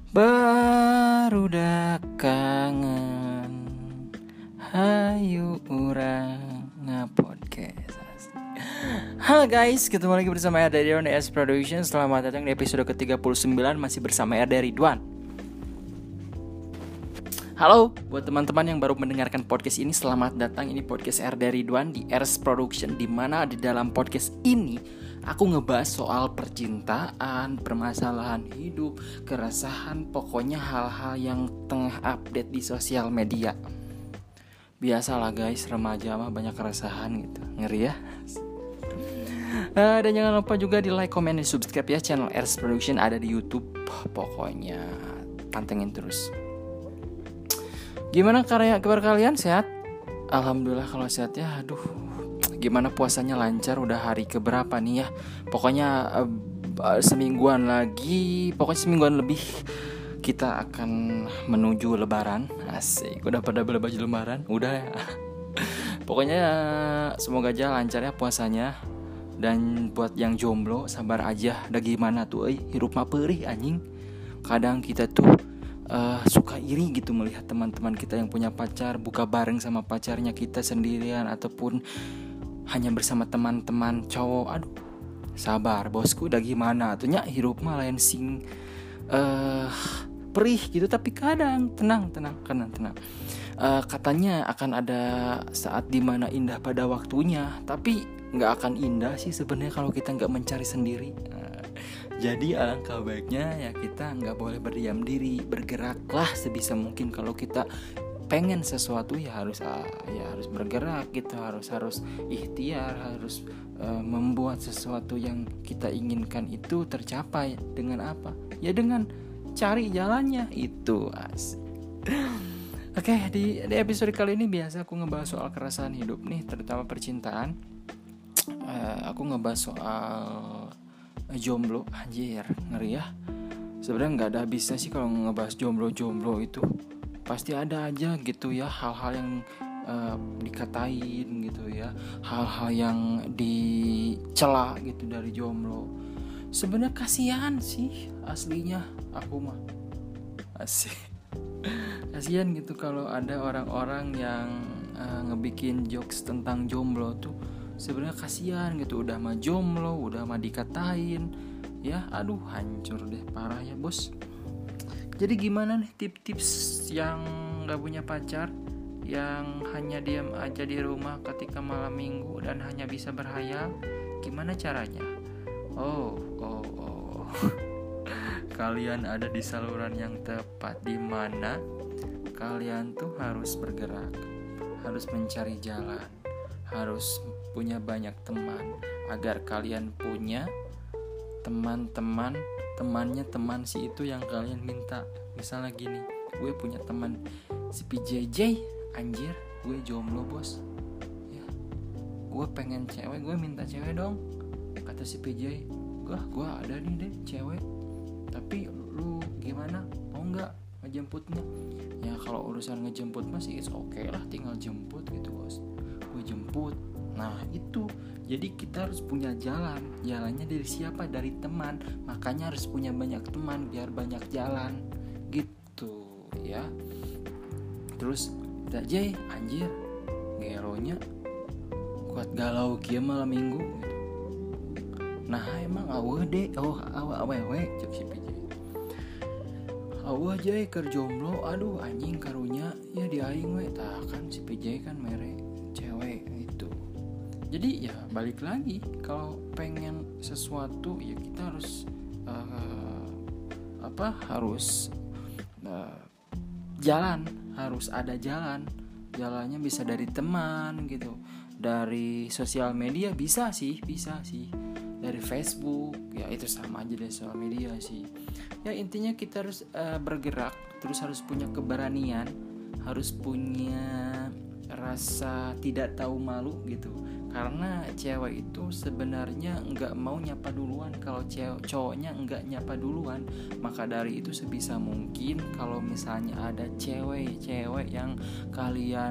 Barudak kangen hayu urang ngapodcast. Halo guys, ketemu lagi bersama Erdari on S Production. Selamat datang di episode ke-39. Masih bersama Erdari Ridwan. Halo, buat teman-teman yang baru mendengarkan podcast ini, selamat datang. Ini podcast Erdari Ridwan di S Production, di mana di dalam podcast ini aku ngebahas soal percintaan, permasalahan hidup, keresahan, pokoknya hal-hal yang tengah update di sosial media. Biasalah guys, remaja mah banyak keresahan gitu. Ngeri ya. Dan jangan lupa juga di like, comment, dan subscribe ya channel S Production, ada di YouTube. Pokoknya pantengin terus. Gimana kabar kalian? Sehat? Alhamdulillah kalau sehat ya. Aduh, gimana puasanya lancar? Udah hari keberapa nih ya? Pokoknya semingguan lagi, pokoknya semingguan lebih kita akan menuju lebaran. Asik, udah pada beli baju lebaran? Udah ya. Pokoknya semoga aja lancar ya puasanya. Dan buat yang jomblo, sabar aja. Udah gimana tuh, hirup mah perih anjing. Kadang kita tuh suka iri gitu melihat teman-teman kita yang punya pacar buka bareng sama pacarnya, kita sendirian ataupun hanya bersama teman-teman cowok. Aduh, sabar bosku, udah gimana tuh nya, hirup mah lain sing perih gitu, tapi kadang tenang. Katanya akan ada saat dimana indah pada waktunya, tapi nggak akan indah sih sebenarnya kalau kita nggak mencari sendiri. Jadi alangkah baiknya ya kita nggak boleh berdiam diri, bergeraklah sebisa mungkin. Kalau kita pengen sesuatu ya harus bergerak, kita harus ikhtiar, harus membuat sesuatu yang kita inginkan itu tercapai. Dengan apa? Ya dengan cari jalannya itu. Oke, di episode kali ini biasa aku ngebahas soal keresahan hidup nih, terutama percintaan. Aku ngebahas soal jomblo. Anjir, ngeri ya. Sebenarnya nggak ada habisnya sih kalau ngebahas jomblo itu. Pasti ada aja gitu ya hal-hal yang dikatain gitu ya, hal-hal yang dicela gitu dari jomblo. Sebenarnya kasihan sih aslinya aku mah. Asik. Kasihan gitu kalau ada orang-orang yang ngebikin jokes tentang jomblo tuh. Sebenarnya kasihan gitu, udah mah jomblo, udah mah dikatain ya. Aduh, hancur deh, parah ya bos. Jadi gimana nih tips-tips yang gak punya pacar, yang hanya diam aja di rumah ketika malam minggu dan hanya bisa berhayal? Gimana caranya? Oh. Kalian ada di saluran yang tepat, di mana kalian tuh harus bergerak, harus mencari jalan, harus punya banyak teman, agar kalian punya teman si itu yang kalian minta. Misalnya gini, gue punya teman si PJJ, anjir, gue jomblo bos ya, gue pengen cewek, gue minta cewek dong. Kata si PJ, gue ada nih deh cewek, tapi lu gimana, mau nggak ngejemputnya? Ya kalau urusan ngejemput masih it's okay lah, tinggal jemput gitu bos, gue jemput. Nah itu, jadi kita harus punya jalan. Jalannya dari siapa? Dari teman. Makanya harus punya banyak teman biar banyak jalan gitu ya. Terus Jay, anjir, geronya kuat galau kia malam minggu gitu. Nah emang aweh deh, awewe cek si PJ. Aweh Jay keur jomblo, aduh anjing karunya ya di aing we. Tah kan si PJ kan mere cewek itu. Jadi ya balik lagi, kalau pengen sesuatu ya kita harus jalan, harus ada jalan. Jalannya bisa dari teman gitu, dari sosial media bisa sih, dari Facebook ya, itu sama aja dari sosial media sih. Ya intinya kita harus bergerak, terus harus punya keberanian, harus punya rasa tidak tahu malu gitu. Karena cewek itu sebenarnya nggak mau nyapa duluan kalau cowoknya nggak nyapa duluan. Maka dari itu sebisa mungkin kalau misalnya ada cewek yang kalian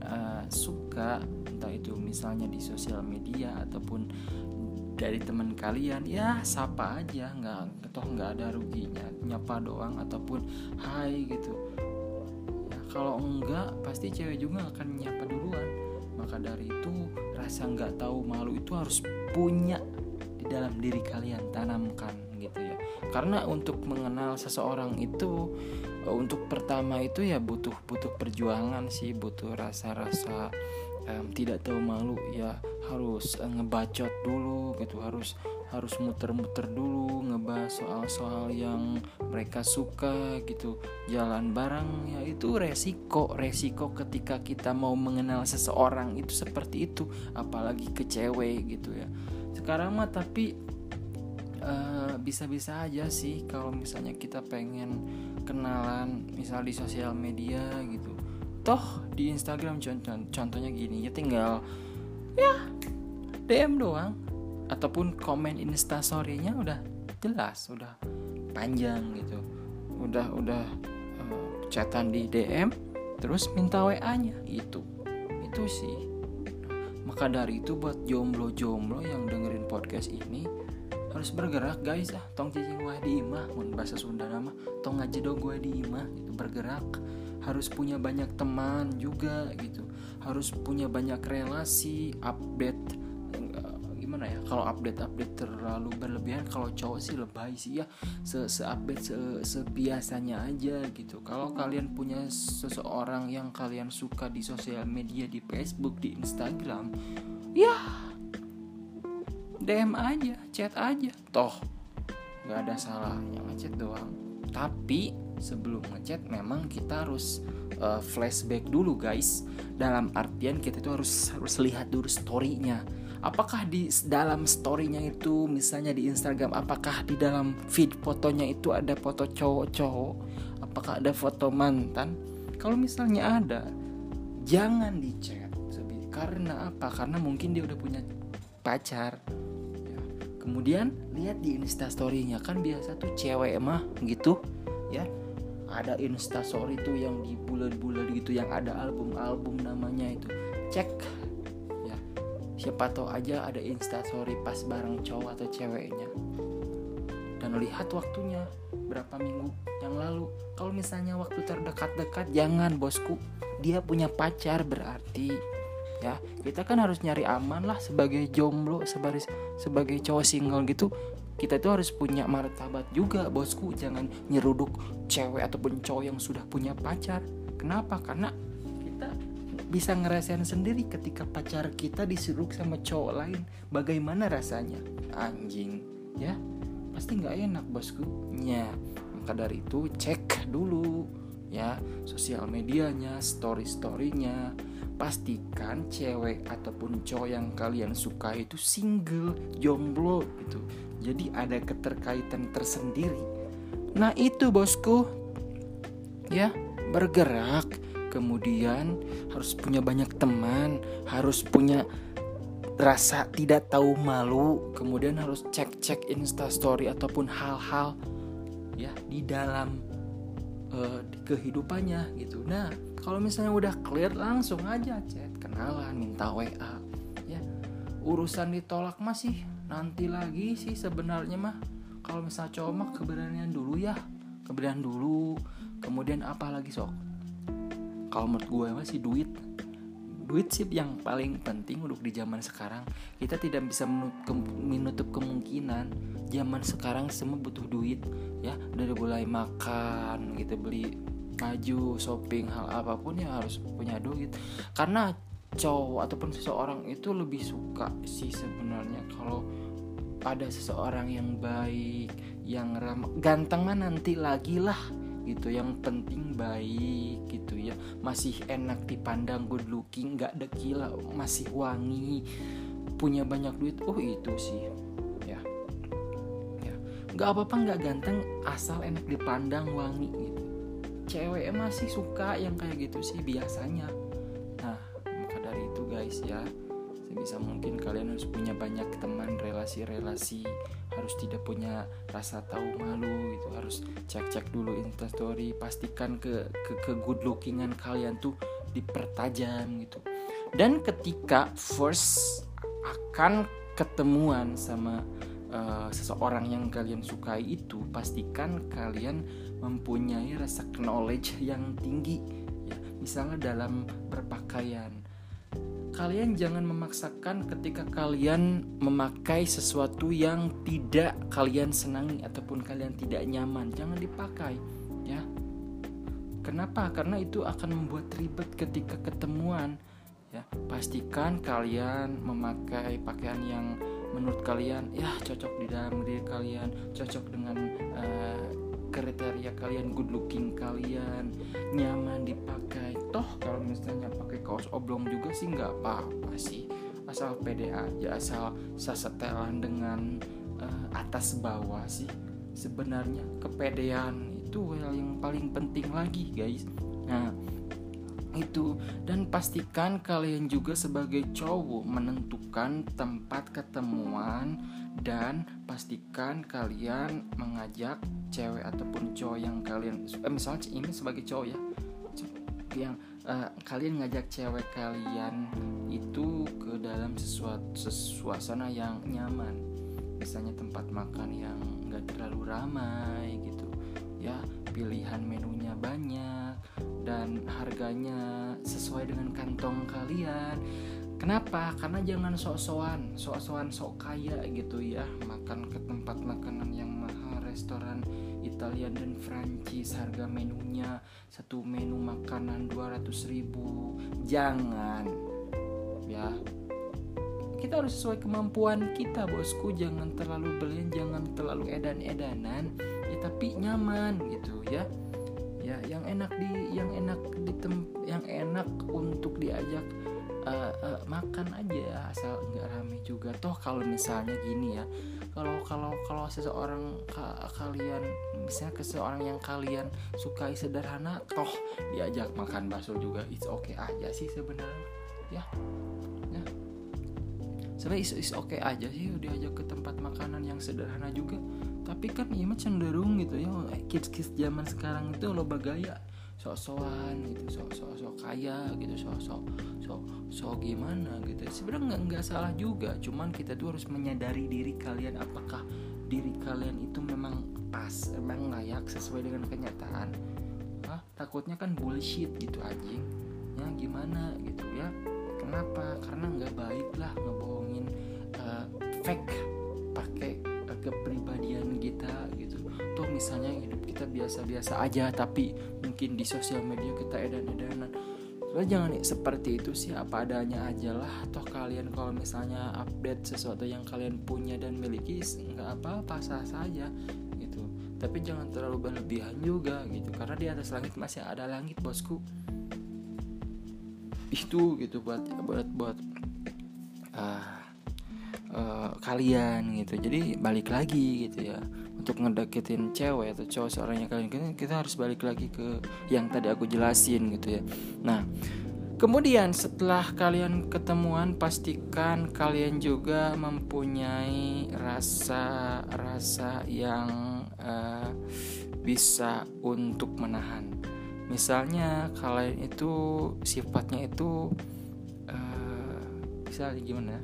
suka, entah itu misalnya di sosial media ataupun dari teman kalian, ya sapa aja, nggak ada ruginya, nyapa doang ataupun hai gitu. Ya, kalau enggak pasti cewek juga akan nyapa duluan. Maka dari itu rasa nggak tahu malu itu harus punya di dalam diri kalian, tanamkan gitu ya. Karena untuk mengenal seseorang itu, untuk pertama itu ya butuh perjuangan sih, butuh rasa-rasa tidak tahu malu ya, harus ngebacot dulu gitu, harus muter-muter dulu, ngebahas soal-soal yang mereka suka gitu, jalan bareng ya. Itu resiko ketika kita mau mengenal seseorang itu seperti itu, apalagi ke cewek gitu ya. Sekarang mah tapi bisa-bisa aja sih kalau misalnya kita pengen kenalan misal di sosial media gitu. Toh di Instagram contohnya gini, ya tinggal ya DM doang ataupun komen Instastory-nya udah jelas, udah panjang gitu. Udah chatan di DM terus minta WA-nya itu sih. Maka dari itu buat jomblo-jomblo yang dengerin podcast ini harus bergerak guys, tong cicing wae di imah, mun bahasa Sunda nama tong ngajedog wae di imah gitu, bergerak. Harus punya banyak teman juga gitu, harus punya banyak relasi, update gimana ya, kalau update terlalu berlebihan, kalau cowok sih lebay sih ya, se-update sebiasanya aja gitu. Kalau kalian punya seseorang yang kalian suka di sosial media, di Facebook, di Instagram, ya DM aja, chat aja, toh nggak ada salahnya ngechat doang. Tapi sebelum ngechat memang kita harus flashback dulu guys. Dalam artian kita tuh harus lihat dulu story-nya. Apakah di dalam story-nya itu, misalnya di Instagram, apakah di dalam feed fotonya itu ada foto cowok-cowok? Apakah ada foto mantan? Kalau misalnya ada, jangan di-chat. Karena apa? Karena mungkin dia udah punya pacar. Kemudian lihat di Instastory-nya, kan biasa tuh cewek mah gitu ya, ada Instastory tuh yang di bulan-bulan gitu, yang ada album namanya itu, cek ya, siapa tahu aja ada Instastory pas bareng cowok atau ceweknya, dan lihat waktunya berapa minggu yang lalu. Kalau misalnya waktu terdekat-dekat, jangan bosku, dia punya pacar berarti ya, kita kan harus nyari aman lah sebagai jomblo, sebagai cowok single gitu. Kita tuh harus punya martabat juga bosku, jangan nyeruduk cewek ataupun cowok yang sudah punya pacar. Kenapa? Karena kita bisa ngerasain sendiri ketika pacar kita diseruduk sama cowok lain, bagaimana rasanya, anjing ya, pasti nggak enak bosku ya. Maka dari itu cek dulu ya sosial medianya, story-storynya. Pastikan cewek ataupun cowok yang kalian suka itu single, jomblo gitu. Jadi ada keterkaitan tersendiri. Nah itu bosku ya, bergerak. Kemudian harus punya banyak teman, harus punya rasa tidak tahu malu. Kemudian harus cek Instastory ataupun hal-hal ya di dalam di kehidupannya gitu. Nah kalau misalnya udah clear, langsung aja chat, kenalan, minta WA ya. Urusan ditolak masih nanti lagi sih sebenarnya mah. Kalau misalnya cowok mah keberanian dulu. Kemudian apa lagi sok? Kalau menurut gue masih duit sih yang paling penting untuk di zaman sekarang. Kita tidak bisa menutup kemungkinan zaman sekarang semua butuh duit ya, dari mulai makan gitu, beli baju, shopping, hal apapun ya harus punya duit. Karena cowok ataupun seseorang itu lebih suka sih sebenarnya kalau ada seseorang yang baik, yang ramah. Ganteng mah nanti lagi lah gitu, yang penting baik gitu ya, masih enak dipandang, good looking, gak dekil, masih wangi, punya banyak duit, itu sih ya gak apa-apa gak ganteng, asal enak dipandang, wangi gitu. Cewek masih suka yang kayak gitu sih biasanya. Nah maka dari itu guys ya, sebisa mungkin kalian harus punya banyak teman, relasi-relasi, harus tidak punya rasa tahu malu gitu, harus cek dulu Instastory, pastikan ke good lookingan kalian tuh dipertajam gitu. Dan ketika first akan ketemuan sama seseorang yang kalian sukai itu, pastikan kalian mempunyai rasa knowledge yang tinggi ya. Misalnya dalam berpakaian, kalian jangan memaksakan ketika kalian memakai sesuatu yang tidak kalian senangi ataupun kalian tidak nyaman, jangan dipakai ya. Kenapa? Karena itu akan membuat ribet ketika ketemuan ya. Pastikan kalian memakai pakaian yang menurut kalian ya cocok di dalam diri kalian, cocok dengan kriteria kalian, good looking kalian, nyaman dipakai. Toh kalau misalnya pakai kaos oblong juga sih nggak apa-apa sih, asal pede aja, asal setelan dengan atas bawah sih. Sebenarnya kepedean itu hal yang paling penting lagi guys. Nah itu, dan pastikan kalian juga sebagai cowok menentukan tempat ketemuan, dan pastikan kalian mengajak cewek ataupun cowok yang kalian misalnya ini sebagai cowok ya, yang kalian ngajak cewek kalian itu ke dalam suasana yang nyaman, misalnya tempat makan yang nggak terlalu ramai gitu ya, pilihan menunya banyak dan harganya sesuai dengan kantong kalian. Kenapa? Karena jangan sok-sokan sok kaya gitu ya, makan ke tempat makanan yang mahal, restoran Italian dan Prancis, harga menunya satu menu makanan 200.000. Jangan ya, kita harus sesuai kemampuan kita bosku, jangan terlalu berlebihan, jangan terlalu edan-edanan ya, tapi nyaman gitu ya. Ya, yang enak untuk diajak makan aja, asal nggak rame juga. Toh kalau misalnya gini ya, kalau seseorang kalian misalnya ke seorang yang kalian sukai sederhana, toh diajak makan bakso juga it's okay aja sih sebenarnya ya. Sebenarnya is okay aja sih diajak ke tempat makanan yang sederhana juga. Tapi kan ya cenderung gitu ya, kids zaman sekarang itu loba gaya, sok-sokan gitu, sok kaya gitu, sok gimana gitu. Sebenarnya nggak salah juga, cuman kita tuh harus menyadari diri kalian, apakah diri kalian itu memang pas, memang layak sesuai dengan kenyataan. Takutnya kan bullshit gitu anjing ya, gimana gitu ya. Kenapa? Karena nggak baik lah ngebohongin fake pakai kepribadian kita gitu. Tuh misalnya hidup kita biasa-biasa aja, tapi mungkin di sosial media kita edan-edanan. Soalnya jangan seperti itu sih, apa adanya aja lah. Toh kalian kalau misalnya update sesuatu yang kalian punya dan miliki, nggak apa-apa, sah saja gitu. Tapi jangan terlalu berlebihan juga gitu, karena di atas langit masih ada langit bosku. Itu gitu buat kalian gitu. Jadi balik lagi gitu ya, untuk ngedeketin cewek atau cowok seorang yang kalian, kita harus balik lagi ke yang tadi aku jelasin gitu ya. Nah kemudian setelah kalian ketemuan, pastikan kalian juga mempunyai rasa yang bisa untuk menahan. Misalnya kalian itu sifatnya itu misalnya gimana?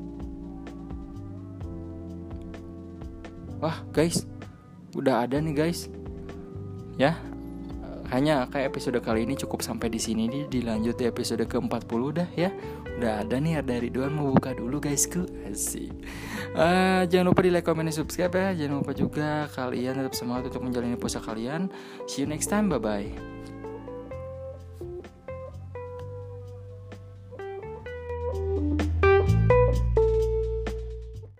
Wah guys, udah ada nih guys. Ya, hanya kayak episode kali ini cukup sampai di sini nih. Dilanjut di episode ke-40 dah ya. Udah ada nih, ada Ridwan mau buka dulu guysku. Asik. Jangan lupa di like, comment, dan subscribe ya. Jangan lupa juga kalian tetap semangat untuk menjalani puasa kalian. See you next time, bye bye.